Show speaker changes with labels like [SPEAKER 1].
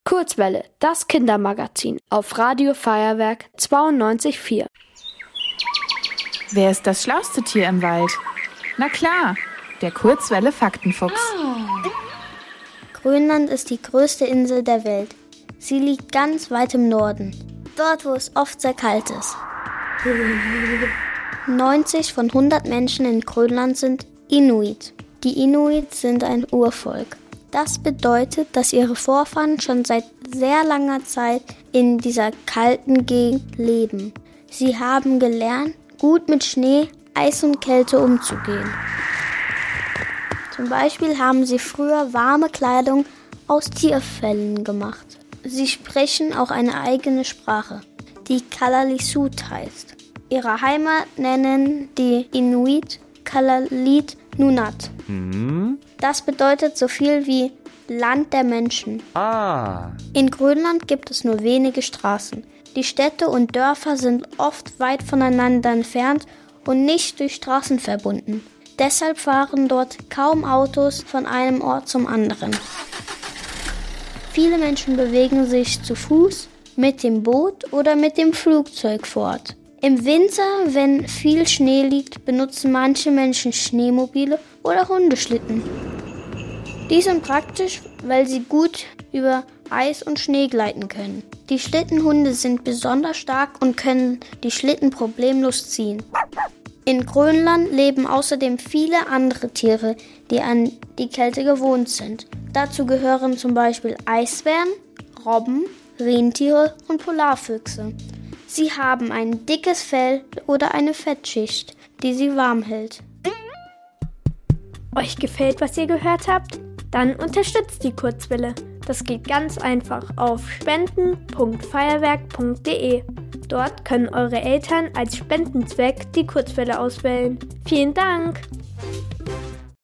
[SPEAKER 1] Kurzwelle, das Kindermagazin auf Radio Feuerwerk 92,4.
[SPEAKER 2] Wer ist das schlauste Tier im Wald? Na klar, der Kurzwelle-Faktenfuchs.
[SPEAKER 3] Grönland ist die größte Insel der Welt. Sie liegt ganz weit im Norden, dort wo es oft sehr kalt ist. 90 von 100 Menschen in Grönland sind Inuit. Die Inuit sind ein Urvolk. Das bedeutet, dass ihre Vorfahren schon seit sehr langer Zeit in dieser kalten Gegend leben. Sie haben gelernt, gut mit Schnee, Eis und Kälte umzugehen. Zum Beispiel haben sie früher warme Kleidung aus Tierfellen gemacht. Sie sprechen auch eine eigene Sprache, die Kalaallisut heißt. Ihre Heimat nennen die Inuit Kalaallit Nunaat. Das bedeutet so viel wie Land der Menschen. In Grönland gibt es nur wenige Straßen. Die Städte und Dörfer sind oft weit voneinander entfernt und nicht durch Straßen verbunden. Deshalb fahren dort kaum Autos von einem Ort zum anderen. Viele Menschen bewegen sich zu Fuß, mit dem Boot oder mit dem Flugzeug fort. Im Winter, wenn viel Schnee liegt, benutzen manche Menschen Schneemobile oder Hundeschlitten. Die sind praktisch, weil sie gut über Eis und Schnee gleiten können. Die Schlittenhunde sind besonders stark und können die Schlitten problemlos ziehen. In Grönland leben außerdem viele andere Tiere, die an die Kälte gewohnt sind. Dazu gehören zum Beispiel Eisbären, Robben, Rentiere und Polarfüchse. Sie haben ein dickes Fell oder eine Fettschicht, die sie warm hält.
[SPEAKER 1] Euch gefällt, was ihr gehört habt? Dann unterstützt die Kurzwelle. Das geht ganz einfach auf spenden.feuerwerk.de. Dort können eure Eltern als Spendenzweck die Kurzwelle auswählen. Vielen Dank!